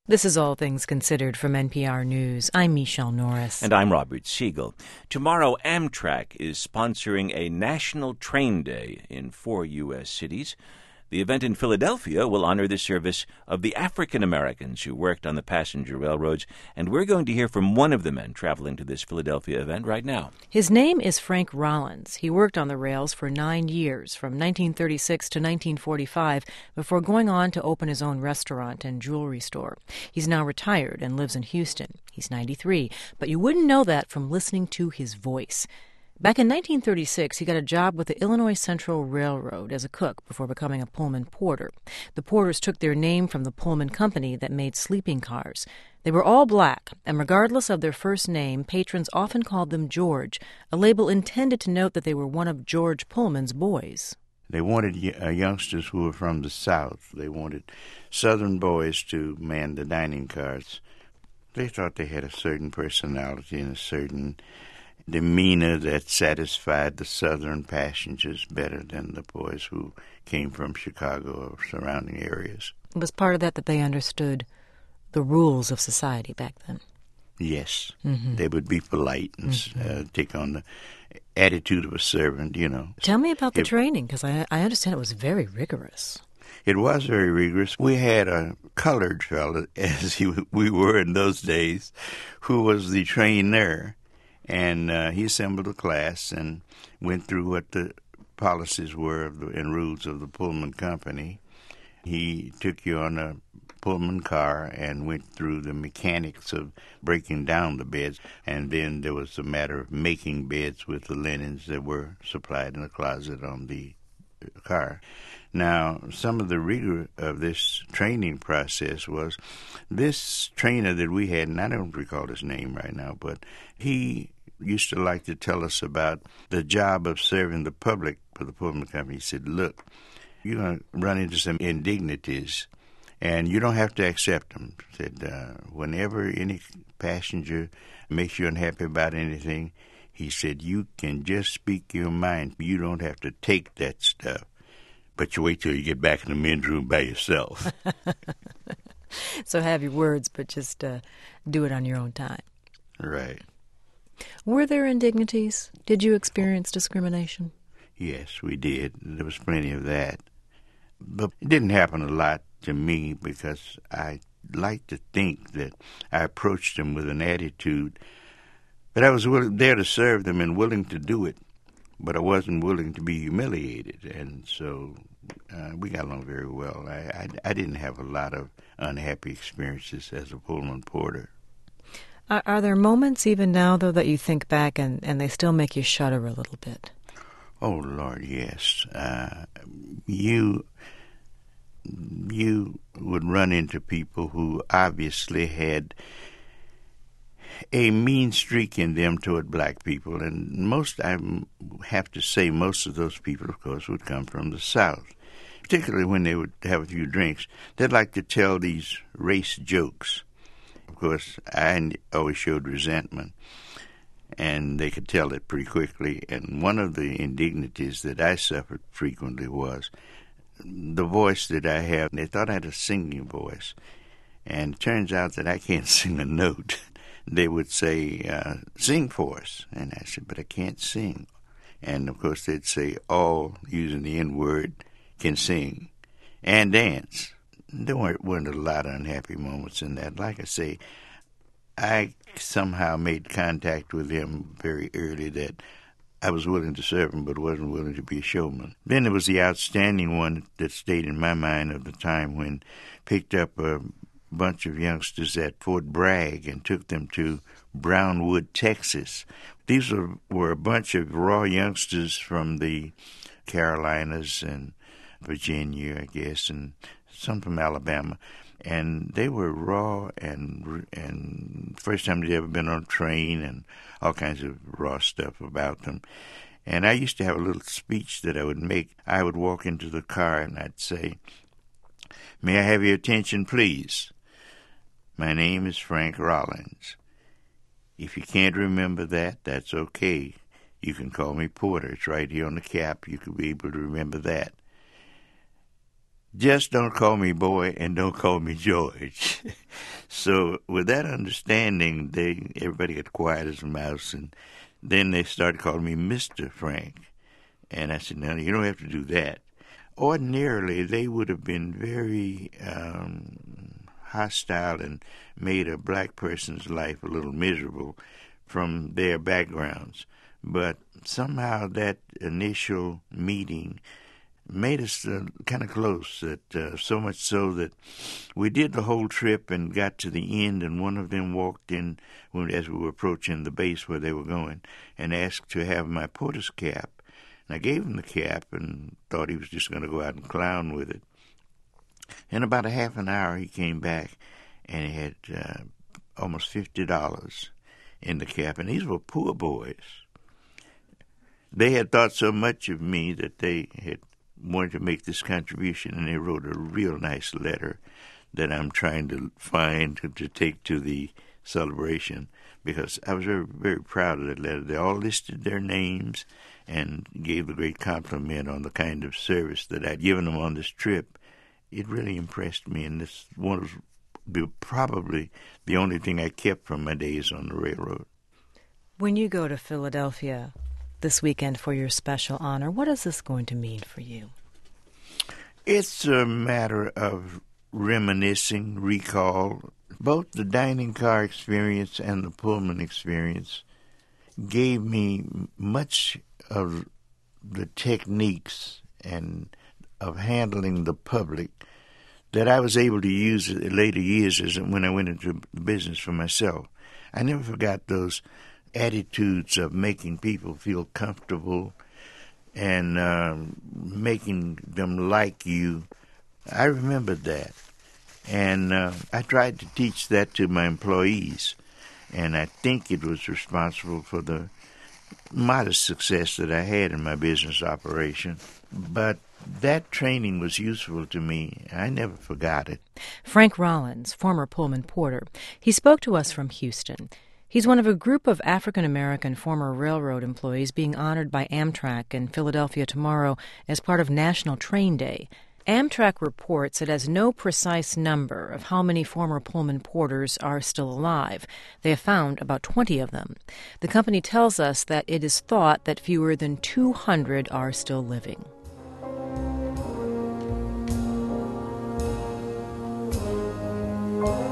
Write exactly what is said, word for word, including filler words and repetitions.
This is All Things Considered from N P R News. I'm Michelle Norris. And I'm Robert Siegel. Tomorrow, Amtrak is sponsoring a National Train Day in four U S cities. The event in Philadelphia will honor the service of the African Americans who worked on the passenger railroads, and we're going to hear from one of the men traveling to this Philadelphia event right now. His name is Frank Rollins. He worked on the rails for nine years, from nineteen thirty-six to nineteen forty-five, before going on to open his own restaurant and jewelry store. He's now retired and lives in Houston. He's ninety-three, but you wouldn't know that from listening to his voice. Back in nineteen thirty-six, he got a job with the Illinois Central Railroad as a cook before becoming a Pullman porter. The porters took their name from the Pullman company that made sleeping cars. They were all black, and regardless of their first name, patrons often called them George, a label intended to note that they were one of George Pullman's boys. They wanted uh, youngsters who were from the South. They wanted Southern boys to man the dining cars. They thought they had a certain personality and a certain demeanor that satisfied the Southern passengers better than the boys who came from Chicago or surrounding areas. It was part of that that they understood the rules of society back then. Yes. Mm-hmm. They would be polite and mm-hmm. uh, take on the attitude of a servant, you know. Tell me about the it, training, because I, I understand it was very rigorous. It was very rigorous. We had a colored fellow, as he, we were in those days, who was the trainer. And uh, he assembled a class and went through what the policies were of the, and rules of the Pullman company. He took you on a Pullman car and went through the mechanics of breaking down the beds. And then there was a matter of making beds with the linens that were supplied in the closet on the car. Now, some of the rigor of this training process was this trainer that we had, and I don't recall his name right now, but he used to like to tell us about the job of serving the public for the Pullman company. He said, look, you're going to run into some indignities, and you don't have to accept them. He said, uh, whenever any passenger makes you unhappy about anything, he said, you can just speak your mind. You don't have to take that stuff. But you wait till you get back in the men's room by yourself. So have your words, but just uh, do it on your own time. Right. Were there indignities? Did you experience discrimination? Yes, we did. There was plenty of that. But it didn't happen a lot to me because I like to think that I approached them with an attitude that I was willing, there to serve them and willing to do it. But I wasn't willing to be humiliated, and so uh, we got along very well. I, I, I didn't have a lot of unhappy experiences as a Pullman porter. Are, are there moments even now, though, that you think back and, and they still make you shudder a little bit? Oh, Lord, yes. Uh, you, you would run into people who obviously had a mean streak in them toward black people, and most, I have to say, most of those people, of course, would come from the South, particularly when they would have a few drinks. They'd like to tell these race jokes. Of course, I always showed resentment, and they could tell it pretty quickly, and one of the indignities that I suffered frequently was the voice that I have. They thought I had a singing voice, and it turns out that I can't sing a note. They would say, uh, sing for us. And I said, but I can't sing. And, of course, they'd say, all, using the N-word, can sing and dance. There weren't, weren't a lot of unhappy moments in that. Like I say, I somehow made contact with him very early that I was willing to serve him but wasn't willing to be a showman. Then there was the outstanding one that stayed in my mind of the time when picked up a bunch of youngsters at Fort Bragg and took them to Brownwood, Texas. These were, were a bunch of raw youngsters from the Carolinas and Virginia, I guess, and some from Alabama. And they were raw and and first time they'd ever been on a train and all kinds of raw stuff about them. And I used to have a little speech that I would make. I would walk into the car and I'd say, may I have your attention, please? My name is Frank Rollins. If you can't remember that, that's okay. You can call me Porter. It's right here on the cap. You could be able to remember that. just don't call me boy and don't call me George. So with that understanding, they everybody got quiet as a mouse, and then they started calling me Mister Frank. And I said, no, you don't have to do that. Ordinarily, they would have been very um, hostile and made a black person's life a little miserable from their backgrounds. But somehow that initial meeting made us uh, kind of close, that uh, so much so that we did the whole trip and got to the end, and one of them walked in when, as we were approaching the base where they were going, and asked to have my porter's cap. And I gave him the cap and thought he was just going to go out and clown with it. In about a half an hour, he came back, and he had uh, almost fifty dollars in the cap, and these were poor boys. They had thought so much of me that they had wanted to make this contribution, and they wrote a real nice letter that I'm trying to find to, to take to the celebration, because I was very, very proud of that letter. They all listed their names and gave a great compliment on the kind of service that I'd given them on this trip. It really impressed me, and this one was probably the only thing I kept from my days on the railroad. When you go to Philadelphia this weekend for your special honor, what is this going to mean for you? It's a matter of reminiscing, recall. Both the dining car experience and the Pullman experience gave me much of the techniques and of handling the public that I was able to use in later years as when I went into business for myself. I never forgot those attitudes of making people feel comfortable and um, making them like you. I remembered that. And uh, I tried to teach that to my employees. And I think it was responsible for the modest success that I had in my business operation. But that training was useful to me. I never forgot it. Frank Rollins, former Pullman porter. He spoke to us from Houston. He's one of a group of African-American former railroad employees being honored by Amtrak in Philadelphia tomorrow as part of National Train Day. Amtrak reports it has no precise number of how many former Pullman porters are still alive. They have found about twenty of them. The company tells us that it is thought that fewer than two hundred are still living. Thank you.